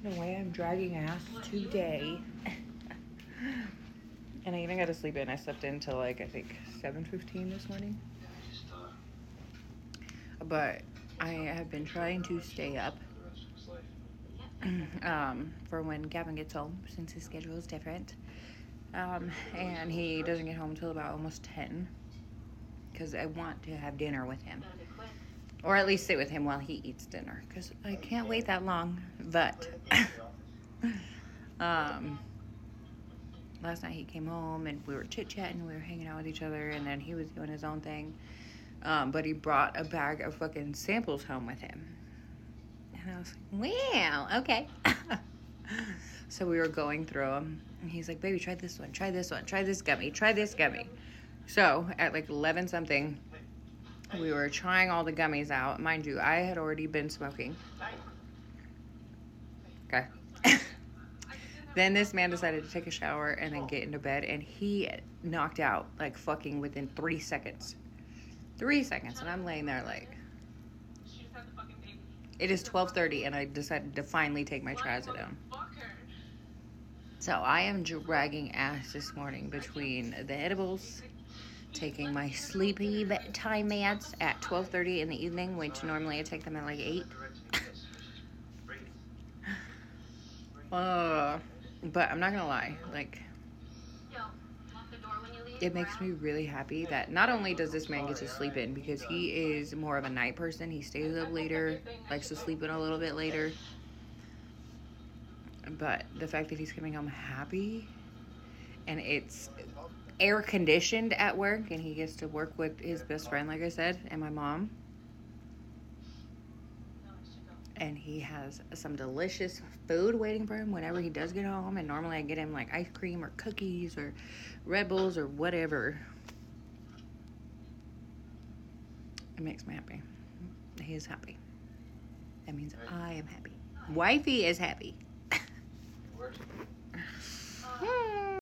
No way I'm dragging ass today. And I even got to sleep in. I slept in till like, I think 7:15 this morning. But I have been trying to stay up for when Gavin gets home, since his schedule is different. And he doesn't get home until about almost 10. Because I want to have dinner with him. Or at least sit with him while he eats dinner. Because I can't wait that long. But last night he came home and we were chit-chatting. We were hanging out with each other. And then he was doing his own thing. But he brought a bag of fucking samples home with him. And I was like, wow, okay. So we were going through them. And he's like, baby, try this one. Try this one. Try this gummy. Try this gummy. So at like 11 something, we were trying all the gummies out. Mind you, I had already been smoking. Okay. Then this man decided to take a shower and then get into bed. And he knocked out like fucking within 3 seconds. 3 seconds. And I'm laying there like... It is 12:30 and I decided to finally take my trazodone. So I am dragging ass this morning between the edibles, taking my sleepy time meds at 12:30 in the evening, which normally I take them at like 8. But I'm not gonna lie, like, it makes me really happy that not only does this man get to sleep in, because he is more of a night person, he stays up later, likes to sleep in a little bit later, but the fact that he's coming home happy and it's air conditioned at work and he gets to work with his best friend, like I said, and my mom, and he has some delicious food waiting for him whenever he does get home. And normally I get him like ice cream or cookies or Red Bulls or whatever. It makes me happy. He is happy. That means I am happy. Wifey is happy.